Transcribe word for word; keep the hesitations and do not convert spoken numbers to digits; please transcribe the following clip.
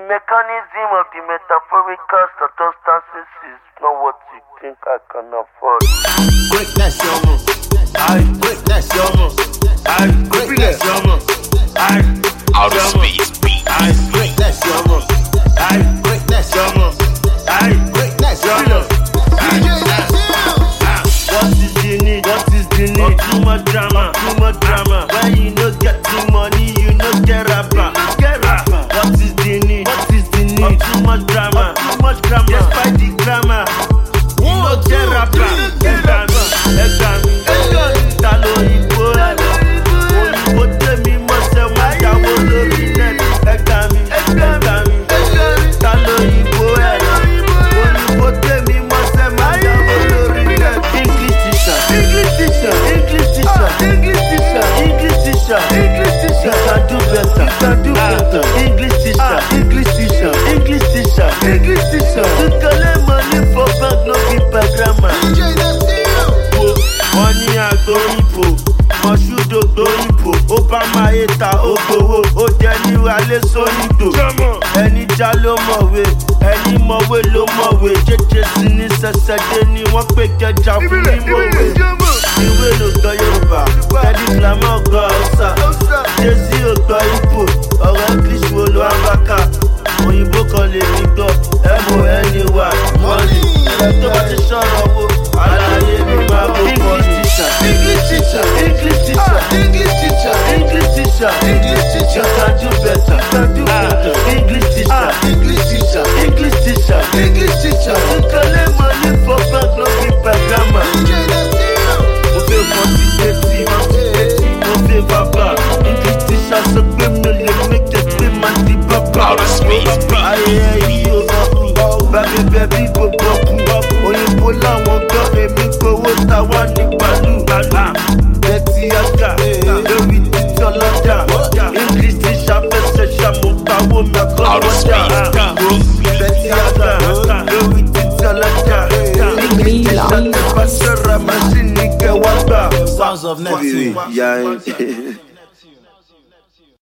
mechanism of the metaphorical circumstances is not what you think I can afford. Greatness, yomo. I greatness, yomo. I greatness, yomo. I Outer Space Beat. I greatness, yomo. I greatness, yomo. I greatness, yomo. What is the need? What is the need? Not too much drama, too much drama. When you no get the money, you no get rapper. Get rapper. What is the need? What is the need? Not too much drama, too much drama. Despite the grammar, you no get rapper. Get rapper. Exam, exam. Talo ibo, oyinbo temi mo se mo jawo lórí net. Exam, exam. Talo ibo, oyinbo temi mo se mo jawo lórí net. English teacher, English teacher, English teacher, English teacher, English teacher, English teacher. You can do better, you can do better. English teacher, English teacher, English teacher, English teacher. You collect money for bank, no be per grammar. Money I go ipo, Moshudo go ipo. Obama eta ogowo, o jẹ ni wale sonido. Ẹni já ló mọ̀wé, ẹni mọ̀wé ló mọ̀wé. Jẹjẹ sí ní sẹsẹdé ni wọ́n pè kẹjà fún mi mọ̀wé. Ìwé ló gbọ́ Yorùbá, Tẹ́lí Flamọ́ gbọ́ Hausa. Jésì ò gbọ́ Igbo, ọ̀rọ̀ English wo ló wá bá ká. Òyìnbó kan lè mi gbọ́, ẹ mọ ẹni wà mọ́lì. Ẹ tó bá ti sọ̀rọ̀ wo, àlàyé mi máa bó kọ́ni. English teacher, English teacher, English teacher, English teacher, English teacher. You can do better, you can do better. English teacher, English teacher, English teacher, English teacher. You collect money for bank, no be per grammar. Mo fẹ́ quantitative, mo fẹ́ bàbá. English teacher sọ pé mi lè make it pay my di bàbá. Outer Space Beat. Ayé yìí ó rọrùn, bàbí bẹ́bí gbogbo kú. Òyìnbó làwọn gbọ́ èmi gbowó táwa ní pàlú. Betty Aga, lórí títí ọlọ́jà. English teacher fẹsẹ̀ ṣàmùpàwọ́ mẹ́kọ́ lọ́jà. Betty Aga, lórí títí ọlọ́jà. English teacher fẹsẹ̀ ṣàmùpàwọ́ mẹ́kọ́ lọ́jà. Sounds of Neptune. Yeah.